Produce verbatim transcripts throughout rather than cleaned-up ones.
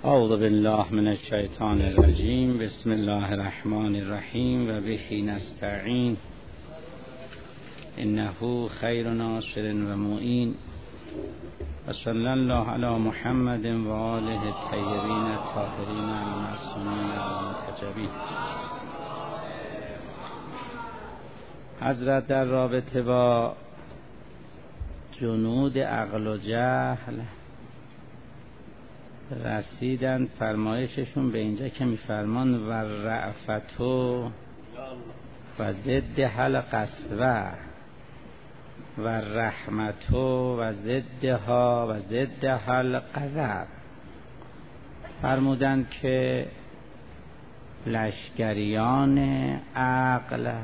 اعوذ بالله من الشیطان الرجیم. بسم الله الرحمن الرحیم و به نستعین انه خیر ناصر و معین و صلی الله علی محمد و آله الطیبین الطاهرین المعصومین المنتجبین. حضرت در رابطه با جنود عقل و جهل رسیدن، فرمایششون به اینجا که میفرمان و رأفتو و ضد حل قسوه و رحمتو و ضدها و ضد حل غضب. فرمودند که لشکریان عقل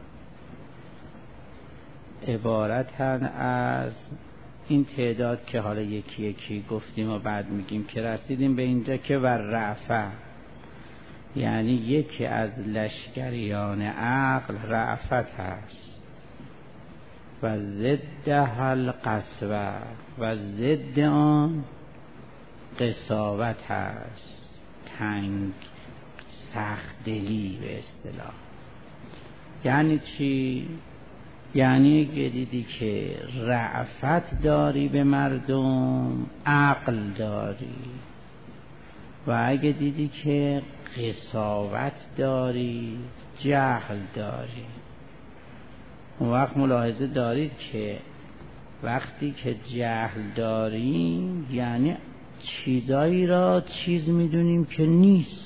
عبارتن از این تعداد که حالا یکی یکی گفتیم و بعد میگیم که رسیدیم به اینجا که ور رعفه، یعنی یکی از لشکریان عقل رعفت هست و ضد حل قسوه و ضد آن قساوت هست، تنگ سخت دلی به اصطلاح. یعنی چی؟ یعنی اگه دیدی که رأفت داری به مردم عقل داری، و اگه دیدی که قساوت داری جهل داری. اون وقت ملاحظه دارید که وقتی که جهل داریم یعنی چیزایی را چیز میدونیم که نیست،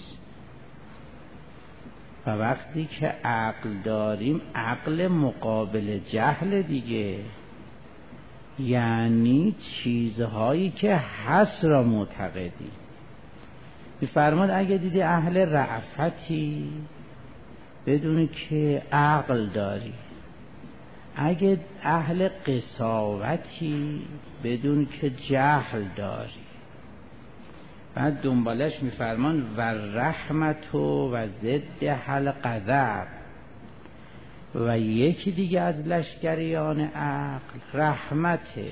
و وقتی که عقل داریم عقل مقابل جهل دیگه، یعنی چیزهایی که هست را معتقدی. میفرماد اگه دیدی اهل رأفتی بدونی که عقل داری، اگه اهل قساوتی بدون که جهل داری. بعد دنبالش میفرمان و رحمتو و ضد حل غضب، و یکی دیگه از لشکریان عقل رحمته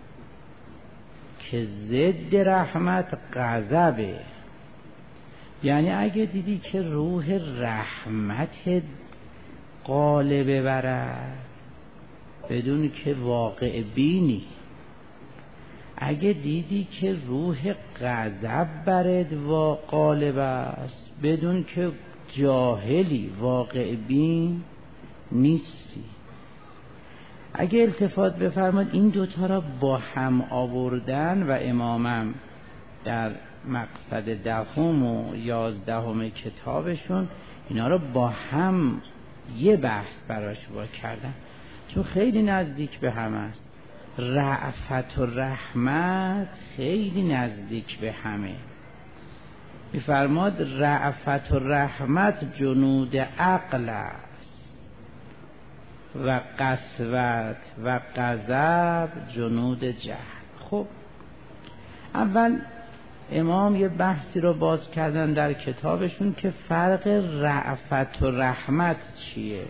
که ضد رحمت غضبه. یعنی اگه دیدی که روح رحمت غالب برد بدون که واقع بینی، اگه دیدی که روح غضب برد و غالب است بدون که جاهلی واقع بین نیستی. اگه التفات بفرماد این دوتا را با هم آوردن و امامم در مقصد دهم و یازدهم کتابشون اینا را با هم یه بحث براش وا کردن، چون خیلی نزدیک به هم است. رأفت و رحمت خیلی نزدیک به همه. میفرماد رأفت و رحمت جنود عقل است و قسوت و غضب جنود جهل. خب اول امام یه بحثی رو باز کردن در کتابشون که فرق رأفت و رحمت چیه.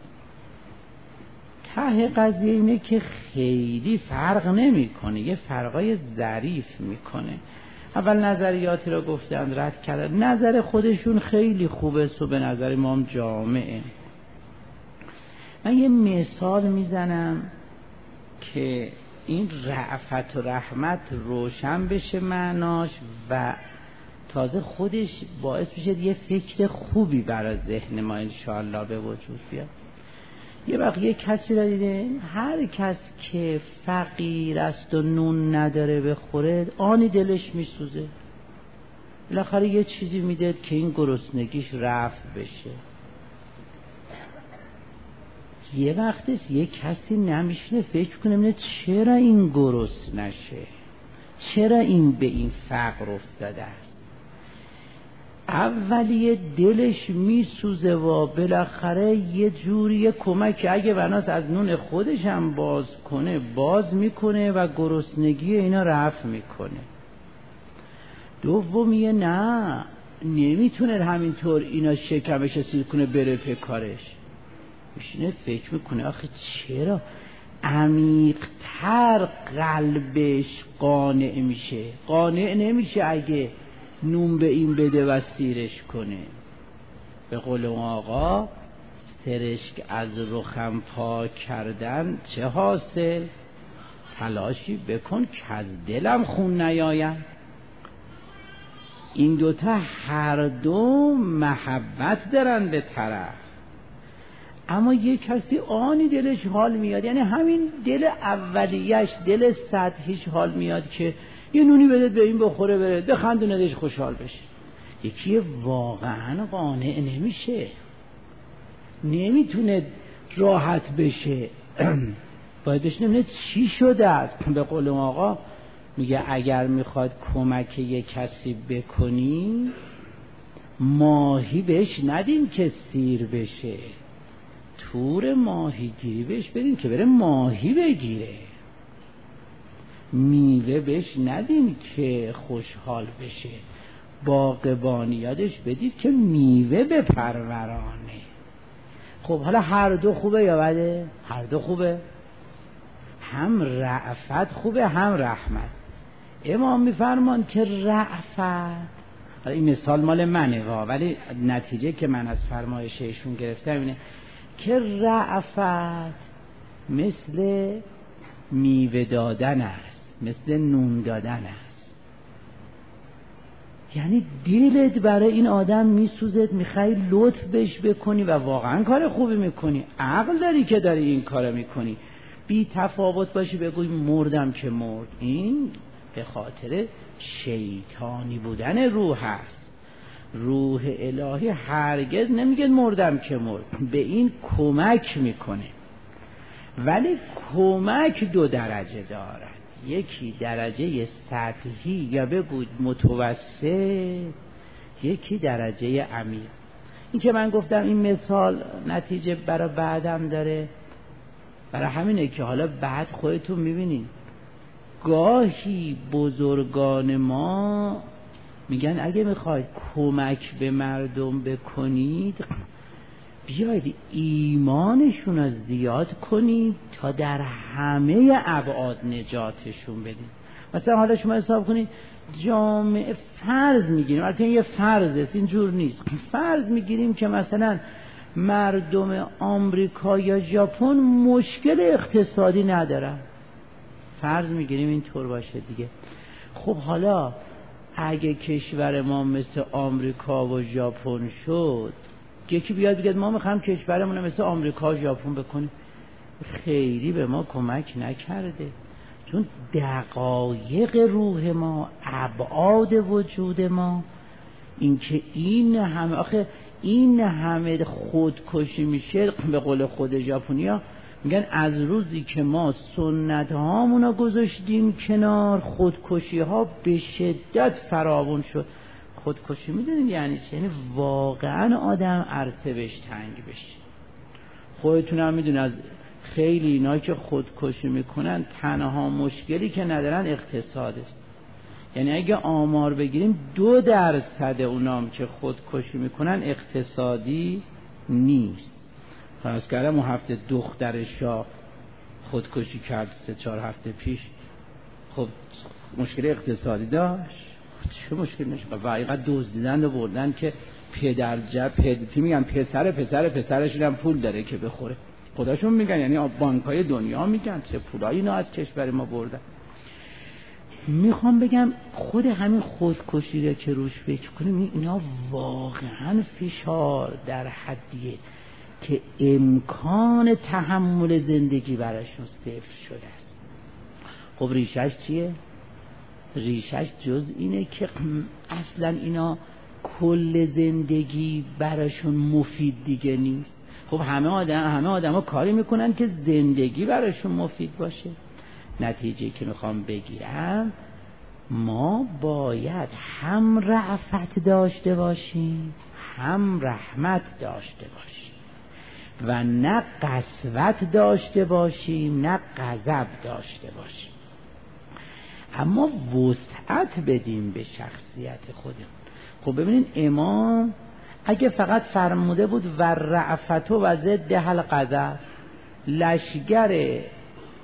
ته قضیه اینه که خیلی فرق نمیکنه، یه فرقای ظریف میکنه. اول نظریاتی رو گفتن رد کردن، نظر خودشون خیلی خوبه و به نظر امام جامعه. من یه مثال میزنم که این رأفت و رحمت روشن بشه معناش و تازه خودش باعث بشه یه فکر خوبی برای ذهن ما انشاءالله به وجود بیاد. یه وقت یه کسی را دیده هر کس که فقیر است و نون نداره بخوره آنی دلش میسوزه، بالاخره یه چیزی میده که این گرسنگیش رفع بشه. یه وقتش یه کسی نمیشنه فکر کنه ببینه چرا این گرسنه نشه، چرا این به این فقر افتاده است. اولیه دلش میسوزه و بالاخره یه جوری کمک اگه بناس از نون خودش هم باز کنه باز میکنه و گرسنگی اینا رفع میکنه. دومیه نه، نمیتونه همینطور اینا شکمش سیر کنه بره پی کارش، میشینه فکر میکنه آخه چرا عمیق‌تر قلبش قانع میشه. قانع نمیشه اگه نون به این بده و سیرش کنه. به قول اون آقا سرشک از رخم پاک کردن چه حاصل؟ تلاشی بکن که از دلم خون نیاید. این دوتا هر دو محبت دارن به طرف، اما یه کسی آنی دلش حال میاد، یعنی همین دل اولیش، دل سطحیش حال میاد که یه نونی بده به این بخوره بره بخندوندش خوشحال بشه. یکی واقعا قانع نمیشه، نمیتونه راحت بشه، باید بهش نمیده چی شده است. به قول آقا میگه اگر میخواد کمک یک کسی بکنی ماهی بهش ندین که سیر بشه، تور ماهی گیری بهش بدین که بره ماهی بگیره، میوه بهش ندین که خوشحال بشه، باغبانی یادش بدید که میوه بپرورانه. خب حالا هر دو خوبه یا بده؟ هر دو خوبه، هم رأفت خوبه هم رحمت. امام میفرمان که رأفت، این مثال مال منه وا، ولی نتیجه که من از فرمایش ایشون گرفتم اینه که رأفت مثل میوه دادن است، مثل نون دادن است. یعنی دلت برای این آدم میسوزد، میخوای لطف بهش بکنی و واقعا کار خوبی میکنی، عقل داری که داری این کار میکنی، بی تفاوت باشی بگوی مردم که مرد، این به خاطر شیطانی بودن روح است. روح الهی هرگز نمیگه مردم که مرد، به این کمک میکنه. ولی کمک دو درجه دارد، یکی درجه سطحی یا بگوید متوسط، یکی درجه عمیق. این که من گفتم این مثال نتیجه برای بعدم داره، برای همینه که حالا بعد خودتون میبینید گاهی بزرگان ما میگن اگه میخواید کمک به مردم بکنید بیاید ایمانشون رو زیاد کنید تا در همه ابعاد نجاتشون بدید. مثلا حالا شما حساب کنید جامعه، فرض میگیریم، البته یه فرض است اینجور نیست، فرض میگیریم که مثلا مردم آمریکا یا ژاپن مشکل اقتصادی ندارن، فرض میگیریم اینطور باشه دیگه. خب حالا اگه کشور ما مثل آمریکا و ژاپن شد، یکی بیاد بگه ما میخوایم کشورمون رو مثل آمریکا و ژاپن بکنیم، خیلی به ما کمک نکرده، چون دقایق روح ما، ابعاد وجود ما، اینکه این همه آخه این همه خودکشی میشه، به قول خود ژاپنیا میگن از روزی که ما سنت هامونو گذاشتیم کنار خودکشی ها به شدت فراوان شد. خودکشی میدونید یعنی چه؟ یعنی واقعا آدم عرصه بهش تنگ بشه. خودتون هم میدونید از خیلی اینا که خودکشی میکنن تنها مشکلی که ندارن اقتصاد است. یعنی اگه آمار بگیریم دو درصد اونام که خودکشی میکنن اقتصادی نیست. فرض کردم اون هفته دختر شاه خودکشی کرد سه چهار هفته پیش، خب مشکل اقتصادی داشت؟ چه مشکل نشه؟ و حقیقت دزدیدن و بردن که پدر جب پدتی میگن پسر پسر پسرش هم پول داره که بخوره، خودشون میگن، یعنی بانکای دنیا میگن چه پولایی اینا از کشور ما بردن. میخوام بگم خود همین خودکشی رو که روش فکر کنیم اینا واقعا فشار در حدیه که امکان تحمل زندگی براشون صفر شده است. خب ریشش چیه؟ ریشش جز اینه که اصلا اینا کل زندگی براشون مفید دیگه نیست. خب همه آدم همه آدما کاری میکنن که زندگی براشون مفید باشه. نتیجه که میخوام بگیرم ما باید هم رأفت داشته باشیم هم رحمت داشته باشیم و نه قسوت داشته باشیم نه غضب داشته باشیم، اما وسعت بدیم به شخصیت خودمون. خب ببینید امام اگه فقط فرموده بود و رأفت و ضد الغضب، لشگر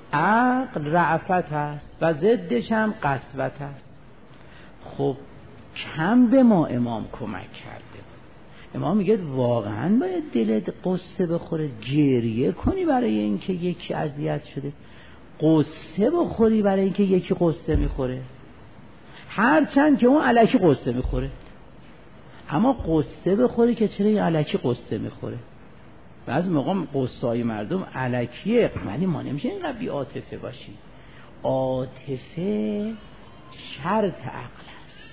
عقل رأفت هست و ضدش هم قسوت هست. خب کم به ما امام کمک کرده. امام میگه واقعا باید دلت قصه بخوره گریه کنی برای اینکه یکی اذیت شده، قصه بخوری برای اینکه یکی قصه میخوره، هرچند که اون الکی قصه میخوره، اما قصه بخوری که چرا این الکی قصه میخوره. بعضی موقع قصه‌های مردم الکیه، ولی ما نمیشه اینقدر بی عاطفه باشیم. عاطفه شرط عقل است،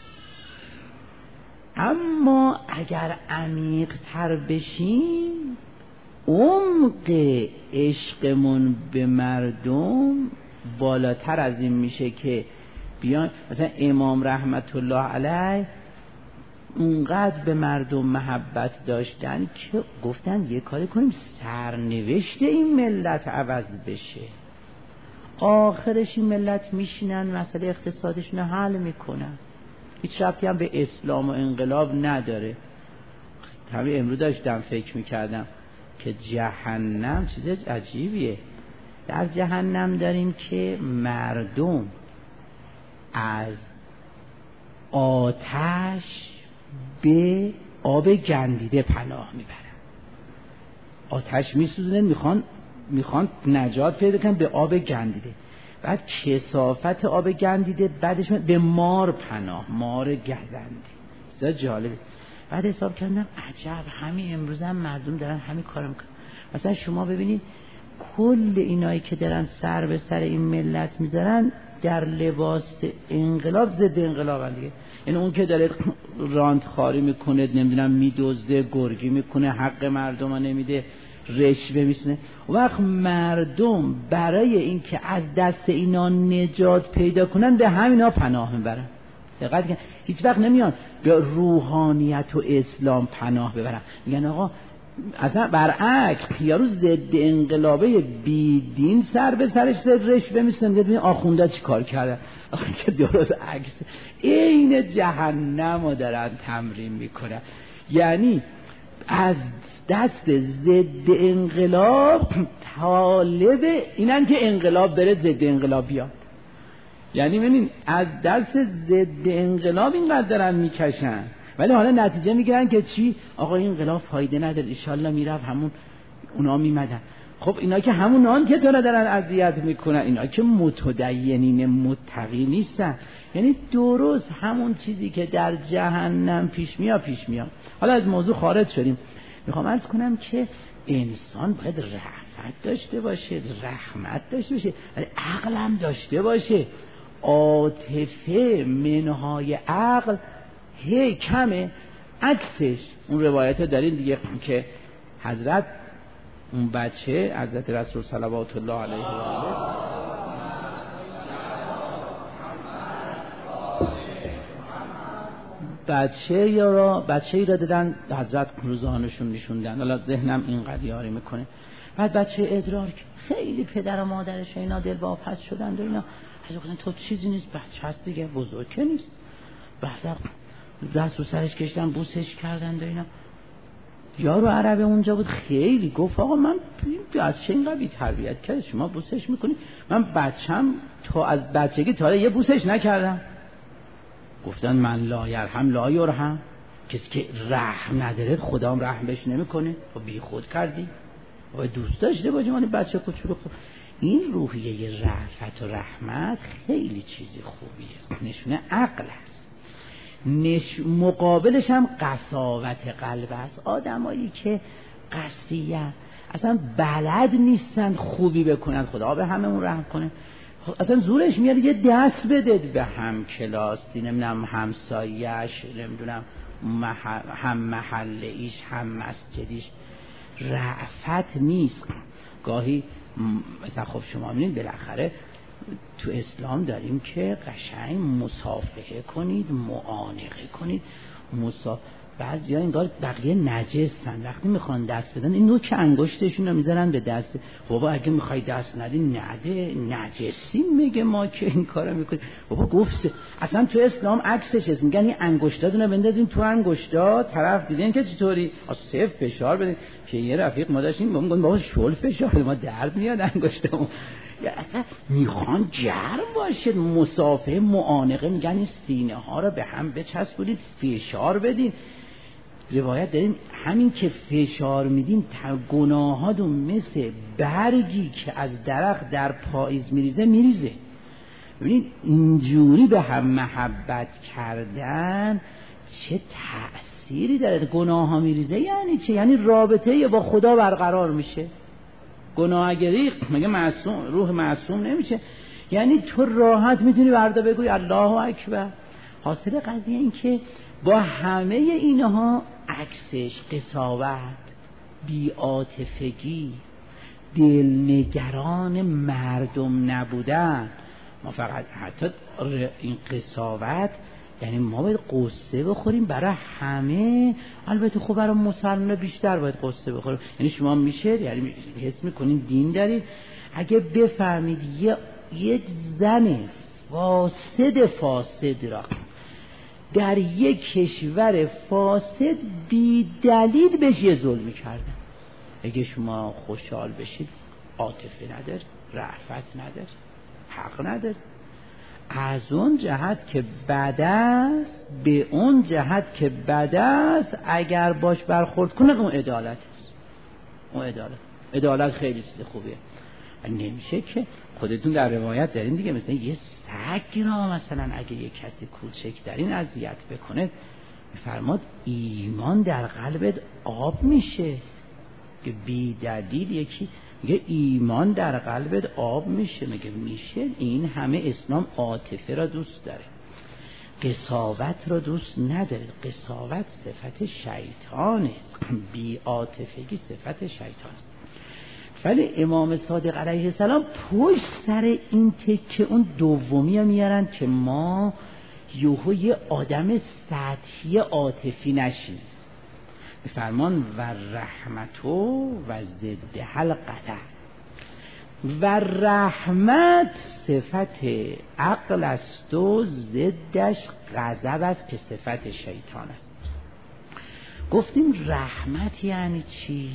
اما اگر عمیق تر بشیم عمق عشقمون به مردم بالاتر از این میشه که بیان مثلا امام رحمت الله علیه اونقدر به مردم محبت داشتن که گفتن یه کاری کنیم سرنوشت این ملت عوض بشه. آخرش این ملت میشینن مسئله اقتصادشون حل میکنن، هیچ ربطی هم به اسلام و انقلاب نداره. همین امروز داشتم فکر میکردم که جهنم چیز عجیبیه. در جهنم داریم که مردم از آتش به آب گندیده پناه میبرن، آتش میسوزونن، میخوان میخوان نجات پیدا کنن به آب گندیده. بعد کثافت آب گندیده بعدش به مار پناه، مار گزنده. بسیار جالبه. بعد حساب کردم عجب همین امروز هم مردم دارن همین کارو میکنن. مثلا شما ببینید کل اینایی که دارن سر به سر این ملت میذارن در لباس انقلاب ضد انقلاب دیگه. یعنی اون که داره رانت خاری میکنه، نمیدونم میدزده، گرگی میکنه، حق مردم رو نمیده، رشوه میشنه، وقت مردم برای اینکه از دست اینا نجات پیدا کنن به همینا پناه میبرن. دقت کن هیچ وقت نمیان به روحانیت و اسلام پناه ببرن، میگن آقا اصلا برعکس یارو ضد انقلابه بی دین سر به سرش رشوه میشنه، میگه ببین آخونده چی کار کردن. آخه که درست عکس این جهنم رو دارن تمرین میکنن. یعنی از دست ضد انقلاب طالب اینن که انقلاب بره ضد انقلاب بیاد. یعنی ببینین از دست ضد انقلاب اینقدر دارن میکشن، ولی حالا نتیجه میگیرن که چی؟ آقا این انقلاب فایده نداره، ان شاءالله میرفت همون اونا میمدن. خب اینا که همون آن که دارن دارن اذیت میکنن، اینا که متدینین متقی نیستن. یعنی درست همون چیزی که در جهنم پیش میاد پیش میاد. حالا از موضوع خارج شدیم. میخوام عرض کنم که انسان باید رحمت داشته باشه، رحمت داشته باشه، ولی عقل هم داشته باشه. عاطفه منهای عقل هی کمه. عکسش اون روایت دارین دیگه که حضرت اون بچه حضرت رسول صلوات الله علیه و آله بچه یا را بچه ای را دیدن حضرت روزانشون نشوندن. حالا ذهنم این قضیه میکنه. بعد بچه ادراک خیلی پدر و مادرش اینا دل واپس شدن و اینا حضرت گفتن تو چیزی نیست، بچه هست دیگه، بزرگ که نیست. بعد دست رو سرش کشتن، بوسش کردن و اینا. یارو عربه اونجا بود، خیلی گفت آقا من از چه اینقدر بی تربیت کرد شما بوسش میکنی؟ من بچم تا از بچگی تا یه بوسش نکردم. گفتن من لا یرحم لا یرحم، کسی که رحم نداره خدا هم رحم بهش نمیکنه. و بی خود کردی و دوست داشته باشی من بچه کوچولو. این روحیه رأفت و رحمت خیلی چیزی خوبیه، نشونه عقل است. نش... مقابلش هم قساوت قلب است. آدمایی که قسیه اصلا بلد نیستن خوبی بکنن، خدا به هممون رحم کنه. اصلا زورش میاد یه دست بده به هم کلاسی، نمیدونم همسایه‌اش، نمیدونم محل... هم محله ایش هم مسجدیش. رأفت نیست. گاهی مثلا خب شما میبینید بالاخره تو اسلام داریم که قشنگ مصافحه کنید، معانقه کنید. مصا... بعضی ها انگار بقیه نجسن، وقتی میخوان دست بدن این نوک انگشتشون رو میذارن به دست. بابا اگه میخوای دست ندی نده، نجسی میگه ما که این کارو میکنیم. بابا گفت اصلا تو اسلام عکسش هست، میگن این انگشتاتون رو بندازین تو انگشتا. طرف دیدین که چطوری صفر فشار بدین. که یه رفیق ما داشتیم میگن بابا شل فشار ما درد میاد انگشتمون. اصلا میخوان جرم باشه، مسافه معانقه، میگن این سینه ها رو به هم بچسبونید فشار بدین. روایت داریم همین که فشار میدین گناهاتون مثل برگی که از درخت در پاییز میریزه میریزه. ببینید اینجوری به هم محبت کردن چه تأثیری داره. گناه ها میریزه یعنی چه؟ یعنی رابطه با خدا برقرار میشه. گناه اگه ریخت مگه معصوم روح معصوم نمیشه؟ یعنی تو راحت میتونی بردا بگوی الله اکبر. حاصل قضیه این که با همه اینها عکسش قساوت، بی‌عاطفگی، دلنگران مردم نبودن. ما فقط حتی این قساوت یعنی ما باید قصه بخوریم برای همه. البته خب برای مسلمان بیشتر باید قصه بخوریم. یعنی شما میشه یعنی حس میکنین دین دارید. اگه بفهمید یه یک زن فاسد فاسد را در یک کشور فاسد بی دلیل بهش یه ظلمی کردن، اگه شما خوشحال بشید عاطفه نداره، رأفت نداره، حق نداره. از اون جهت که بد است به اون جهت که بد است اگر باش برخورد کنه اون عدالت است. اون عدالت عدالت خیلی چیز خوبیه. نمیشه که خودتون در روایت دارین دیگه، مثلا یه سگ را مثلا اگه یه کسی کوچک در این اذیت بکنه میفرماد ایمان در قلبت آب میشه. که بی دلیل یکی میگه ایمان در قلبت آب میشه، میگه میشه. این همه اسلام عاطفه را دوست داره، قساوت را دوست نداره. قساوت صفت شیطان است، بی عاطفگی صفت شیطان است. ولی امام صادق علیه السلام پشت سر این تکه اون دومی ها میارن که ما یهو یه آدم سطحی عاطفی نشیم. فرمان و رحمتو و ضدها الغضب. و رحمت صفت عقل است و ضدش غضب است که صفت شیطان است. گفتیم رحمت یعنی چی؟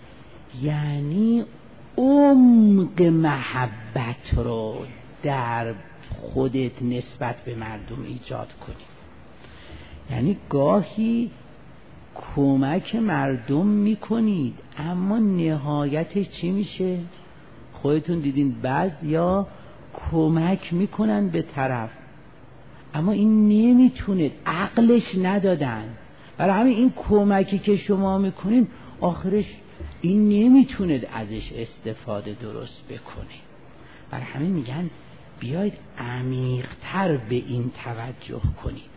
یعنی عمق محبت رو در خودت نسبت به مردم ایجاد کنی. یعنی گاهی کمک مردم میکنید اما نهایتش چی میشه؟ خودتون دیدین بعضیا کمک میکنن به طرف اما این نمیتونه، عقلش ندادن. برای همین این کمکی که شما میکنین آخرش این نمیتونه ازش استفاده درست بکنه. برای همین میگن بیاید عمیق‌تر به این توجه کنید.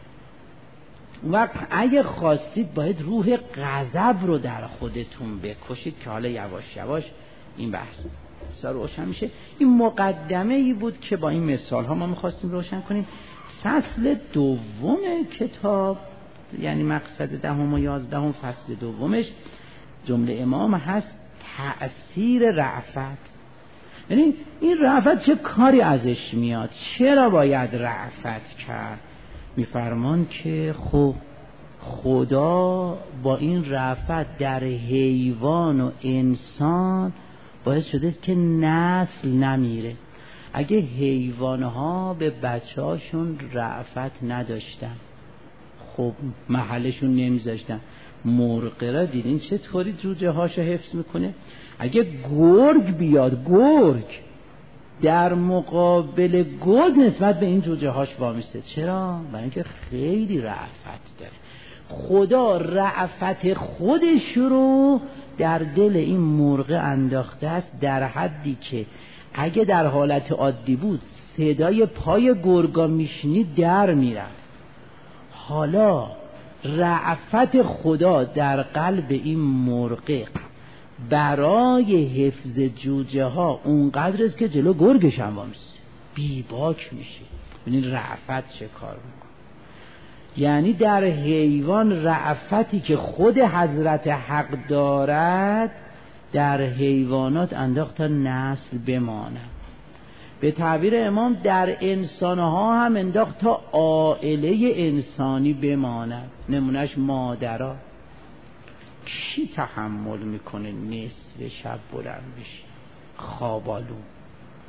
وقت اگه خواستید باید روح غضب رو در خودتون بکشید که حالا یواش یواش این بحث بسیار روشن میشه. این مقدمه ای بود که با این مثال ها ما میخواستیم روشن کنیم. فصل دوم کتاب یعنی مقصد دهم و یازدهم فصل دومش جمله امام هست تأثیر رأفت. یعنی این رأفت چه کاری ازش میاد، چرا باید رأفت کرد؟ میفرمان که خب خدا با این رأفت در حیوان و انسان باعث شده که نسل نمیره. اگه حیوانها به بچه هاشون رأفت نداشتن خب محلشون نمیذاشتن. مرغ را دیدین چطوری جوجه هاشو حفظ میکنه؟ اگه گرگ بیاد، گرگ در مقابل گرگ نسبت به این جوجه هاش وامیسته. چرا؟ برای اینکه خیلی رأفت داره. خدا رأفت خودش رو در دل این مرغ انداخته است در حدی که اگه در حالت عادی بود صدای پای گرگا میشنید در میرن. حالا رأفت خدا در قلب این مرغ برای حفظ جوجه ها اونقدر است که جلو گرگش هم وامیسته، بی باک میشه. ببینید رأفت چه کار میکنه. یعنی در حیوان رأفتی که خود حضرت حق دارد در حیوانات انداخت تا نسل بماند. به تعبیر امام در انسانها هم انداخت تا عائله انسانی بماند. نمونهش مادرها. کی تحمل میکنه نصف شب بلند بشه خوابالو؟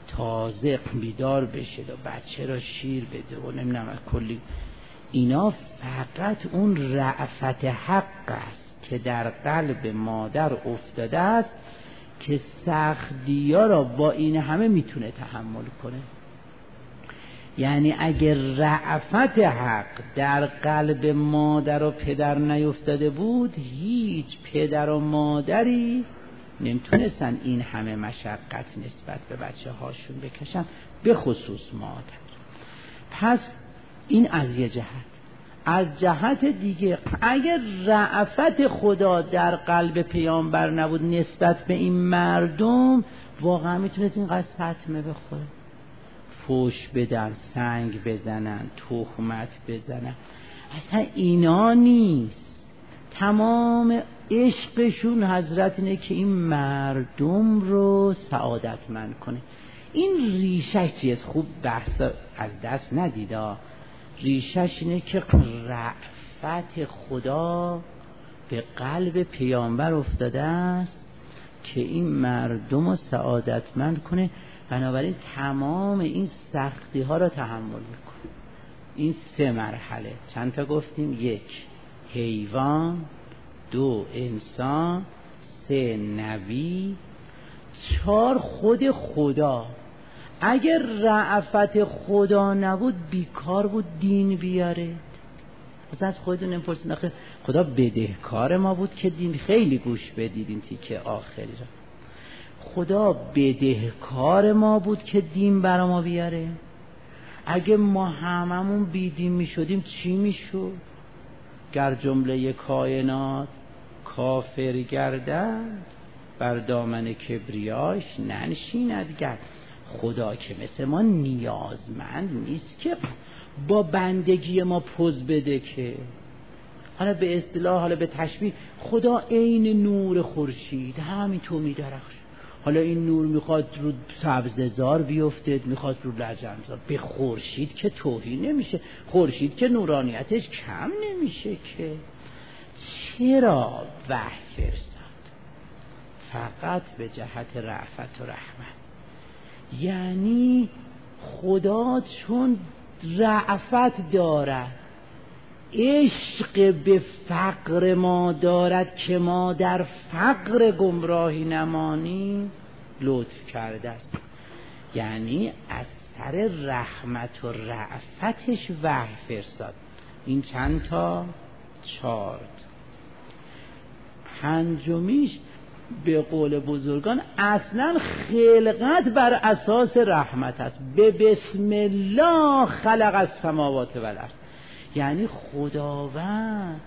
تازه بیدار بشه و بچه را شیر بده و نمیدونم کلی اینا، فقط اون رأفت حق است که در قلب مادر افتاده است که سختی‌ها را با این همه میتونه تحمل کنه. یعنی اگر رأفت حق در قلب مادر و پدر نیفتاده بود، هیچ پدر و مادری نمیتونستن این همه مشقت نسبت به بچه هاشون بکشن، به خصوص مادر. پس این از یه جهت. از جهت دیگه اگر رأفت خدا در قلب پیامبر نبود نسبت به این مردم، واقعا میتونست اینقدر سطمه بخوره، فوش بدن، سنگ بزنن، تهمت بزنن. اصلا اینا نیست. تمام عشقشون حضرت اینه که این مردم رو سعادتمند کنه. این ریشش چیست؟ خوب بحث از دست ندیدا. ریشش اینه که رأفت خدا به قلب پیامبر افتاده است که این مردم رو سعادتمند کنه، بنابراین تمام این سختی ها را تحمل میکنه. این سه مرحله چند تا گفتیم؟ یک حیوان، دو انسان، سه نبی، چهار خود خدا. اگر رأفت خدا نبود بیکار بود دین بیاره. مثلا از خودتون نمی‌پرسید آخه خدا بدهکار ما بود که دین؟ خیلی گوش بدیدین تیکه آخری را. خدا بدهکار ما بود که دین برا ما بیاره؟ اگه ما هممون بیدین میشدیم چی میشد؟ گر جمله کائنات کافر گردد، بر دامن کبریاش ننشیند گرد. خدا که مثل ما نیازمند نیست که با بندگی ما پوز بده، که حالا به اصطلاح، حالا به تشبیه، خدا عین نور خورشید همین تو میدرخشه. حالا این نور میخواد رو سبززار بیفته، میخواد رو لجنزار، به خورشید که توهین نمیشه، خورشید که نورانیتش کم نمیشه که. چرا وحی فرستاد؟ فقط به جهت رأفت و رحمت. یعنی خدا چون رأفت دارد، عشق به فقر ما دارد که ما در فقر گمراهی نمانیم، لطف کرده است. یعنی از سر رحمت و رأفتش وحی فرستاد. این چند تا؟ چهار. پنجمیش به قول بزرگان اصلا خلقت بر اساس رحمت است. به بسم الله خلق السماوات و الارض. یعنی خداوند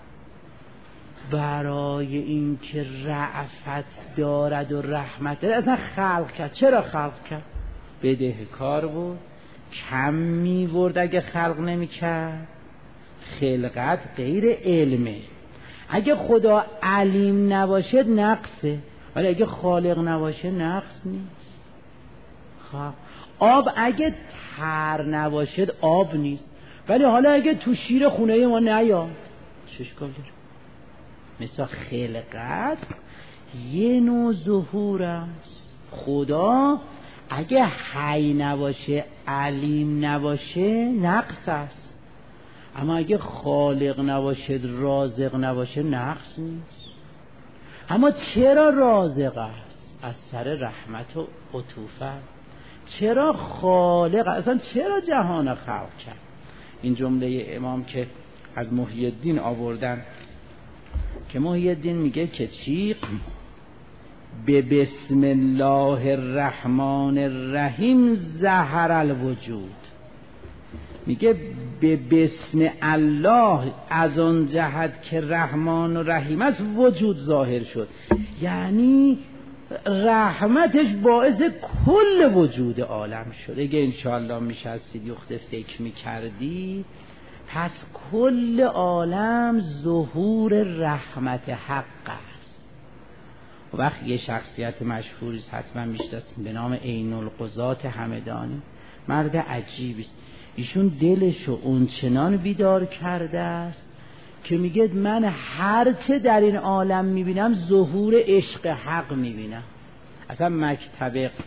برای این که رأفت دارد و رحمت دارد اصلا خلق کرد. چرا خلق کرد؟ بدهکار بود، کم می‌ورد اگه خلق نمی‌کرد. خلقت غیر علمه. اگه خدا علیم نباشه نقصه، ولی اگه خالق نباشه نقص نیست. خب آب اگه تر نباشه آب نیست، ولی حالا اگه تو شیر خونه ما نیاد چه اشکال داره؟ مثلا خلقت یه نوع ظهور است. خدا اگه حی نباشه، علیم نباشه نقص است، اما اگه خالق نباشه، رازق نباشه نقص نیست. اما چرا رازق است؟ از سر رحمت و عطوفت. چرا خالق؟ اصلا چرا جهان خلق کرد؟ این جمله امام که از محی الدین آوردن، که محی الدین میگه که چی؟ به بسم الله الرحمن الرحیم ظهر الوجود. میگه به بسم الله از اون جهت که رحمان و رحیم است وجود ظاهر شد. یعنی رحمتش باعث کل وجود عالم شد. اگه انشاءالله میشستید یخت فکر میکردی، پس کل عالم ظهور رحمت حق است. و وقت یه شخصیت مشهوری حتما میشناسید به نام عین القضات همدانی، مرد عجیبی است. ایشون دلشو اونچنان بیدار کرده است که میگه من هرچه در این عالم میبینم ظهور عشق حق میبینم. اصلا مکتب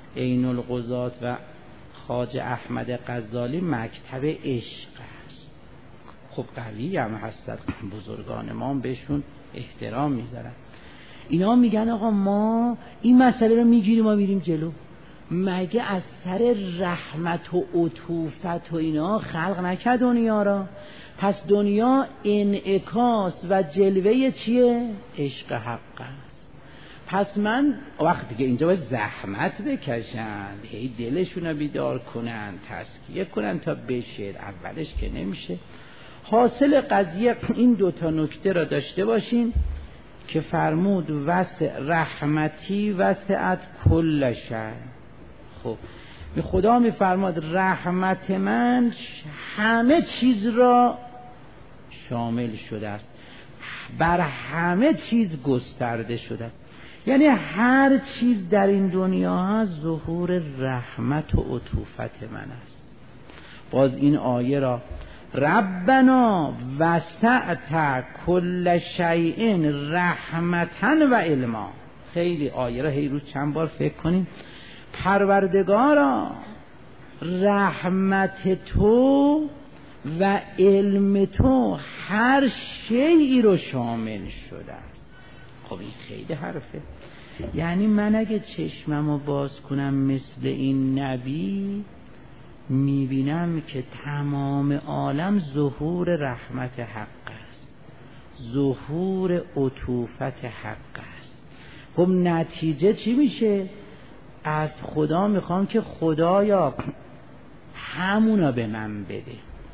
عین القضات و خواجه احمد غزالی مکتب عشق است. خب قوی هم هستن بزرگان ما، هم بهشون احترام میذارن. اینا میگن آقا ما این مسئله رو میگیریم و میریم جلو. مگه از سر رحمت و عطوفت و اینا خلق نکرد دنیا را؟ پس دنیا انعکاس و جلوه چیه؟ عشق حق است. پس من وقتی که اینجا باید زحمت بکشند، هی دلشون رو بیدار کنن، تزکیه کنن تا بشه، اولش که نمیشه. حاصل قضیه این دوتا نکته را داشته باشین که فرمود وسع رحمتی وسعت کل شیء. خب خدا میفرماد رحمت من همه چیز را شامل شده است، بر همه چیز گسترده شده است. یعنی هر چیز در این دنیا هست ظهور رحمت و عطوفت من است. باز این آیه را ربنا وسعت کل شیء رحمتا و علما، خیلی آیه را هی روز چند بار فکر کنیم. پروردگارا رحمت تو و علم تو هر شیئی رو شامل شده است. خب این خیلی حرفه. یعنی من اگه چشممو باز کنم مثل این نبی، میبینم که تمام عالم ظهور رحمت حق است، ظهور عطوفت حق است. خب نتیجه چی میشه؟ از خدا میخوام که خدایا همونا به من بده.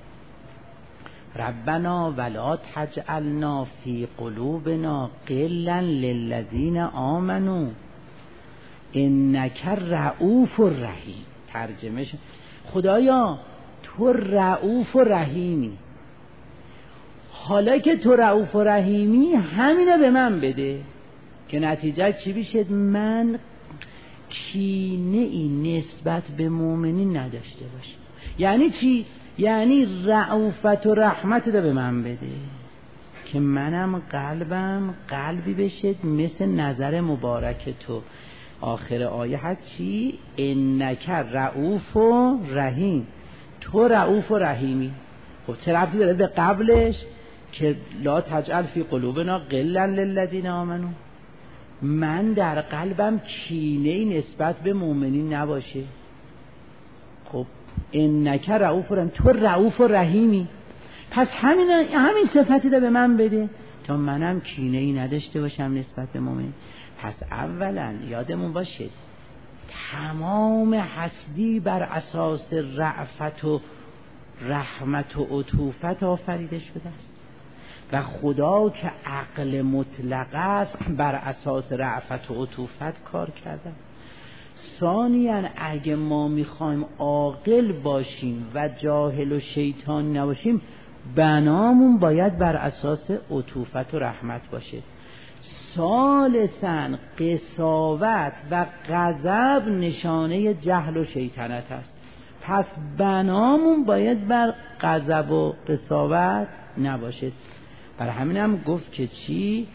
ربنا ولا تجعلنا فی قلوبنا غلا للذین آمنوا انک رؤوف رحیم. ترجمه شد خدایا تو رؤوف و رحیمی، حالا که تو رؤوف و رحیمی همینو به من بده که نتیجه چی بشه؟ من کینه ای نسبت به مؤمنین نداشته باشم. یعنی چی؟ یعنی رأفت و رحمت رو به من بده که منم قلبم قلبی بشه مثل نظر مبارک تو. آخر آیه هست چی؟ انک رؤوف و رحیم، تو رؤوف و رحیمی. خب چه ربطی داره به قبلش که لا تجعل فی قلوبنا غلا للذین آمنوا؟ من در قلبم کینه‌ای نسبت به مؤمنین نباشه. خب انک رؤوف و رحیم، تو رؤوف و رحیمی، پس همین همین صفتی رو به من بده تا منم کینه‌ای نداشته باشم نسبت به مؤمنین. پس اولا یادمون باشه تمام هستی بر اساس رأفت و رحمت و عطوفت آفریده شده است و خدا که عقل مطلق است بر اساس رأفت و عطوفت کار کرده. ثانیاً اگه ما میخوایم عاقل باشیم و جاهل و شیطان نباشیم، بنامون باید بر اساس عطوفت و رحمت باشه. ثالثاً قساوت و غضب نشانه جهل و شیطنت است، پس بنامون باید بر غضب و قساوت نباشه. برای همین هم گفت که چی؟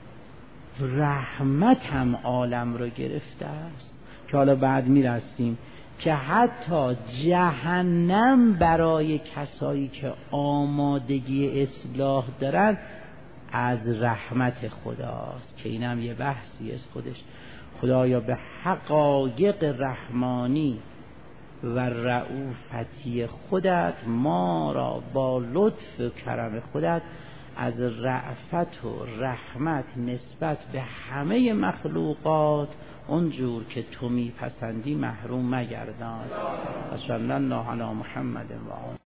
رحمت هم عالم رو گرفته است، که حالا بعد میرسیم که حتی جهنم برای کسایی که آمادگی اصلاح دارن از رحمت خداست، که اینم یه بحثی از خودش. خدایا به حقایق رحمانی و رؤوفتی خودت ما را با لطف و کرم خودت از رأفت و رحمت نسبت به همه مخلوقات اونجور که تو میپسندی محروم مگردان. صلی الله علی محمد و آله.